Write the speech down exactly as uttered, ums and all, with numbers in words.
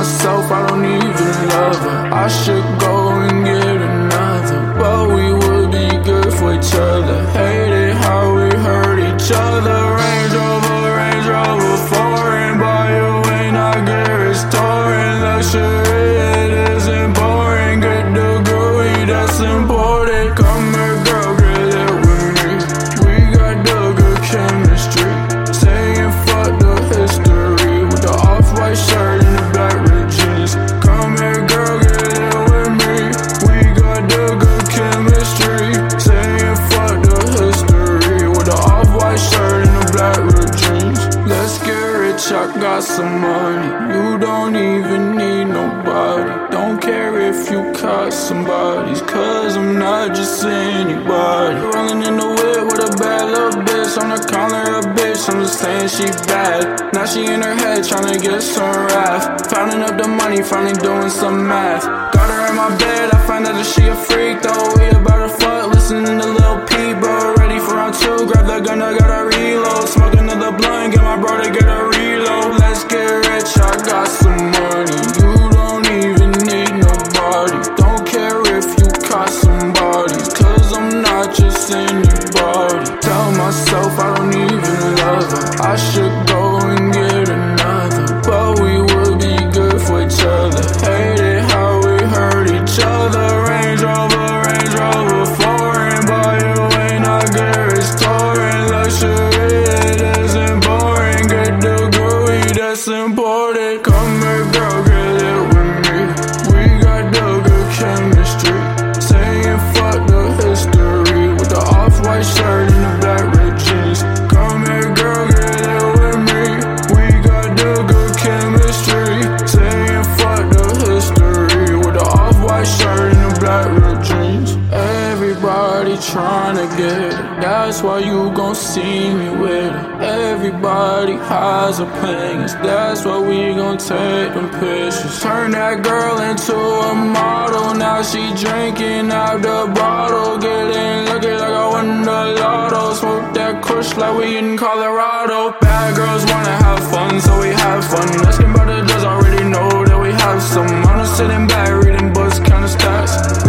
myself, I don't even love her. I should go and get another, but we would be good for each other. Hate it how we hurt each other. Range Rover, Range Rover, foreign, buy you ain't I get restoring. Luxury, it isn't boring. Get the groovy, that's important. Come here, girl, get it with me. We got the good chemistry. Saying fuck the history with the off-white shirt and the black ripped jeans. Come here, girl, get it with me. We got the good chemistry. Saying fuck the history with the off-white shirt and the black ripped jeans. Let's get rich, I got some money. You don't even need nobody. Don't care if you caught somebody's, cause I'm not just anybody. Rolling in the whip with a bad little bitch. I'm not calling her a bitch, I'm just saying she bad. Now she in her head tryna get some wrath. Founding up the money, finally doing some math. Got her in my bed, I find out that she a freak though. We about to fuck, listening to Lil Peep, bro. Ready for round two, grab the gun, I gotta reload. Smoke another blunt, get my bro to get a reload. Let's get rich, I got some money. You don't even need nobody. Don't care if you caught somebody's, cause I'm not just anybody. Tell myself I don't even love her. I should go and get another, but we would be good for each other. Hate it how we hurt each other. Range Rover, Range Rover, foreign, but you ain't I get restoring. Luxury, it isn't boring. Get the groovy, that's important. Come here, girl, get it with me. We got the good chemistry. Saying fuck the history with the off-white shirt and the black ripped jeans. Come here, girl, get it with me. We got the good chemistry. Saying fuck the history with the off-white shirt and the black ripped jeans. Everybody tryna get it, that's why you gon' see me with it. Everybody has opinions, that's why we gon' take them pictures. Turn that girl into a model, now she drinking out the bottle. Getting lucky like I won the lotto. Smoke that kush like we in Colorado. Bad girls wanna have fun, so we have fun. Asking about the drugs, already know that we have some. I'm just sitting back reading books, counting stats.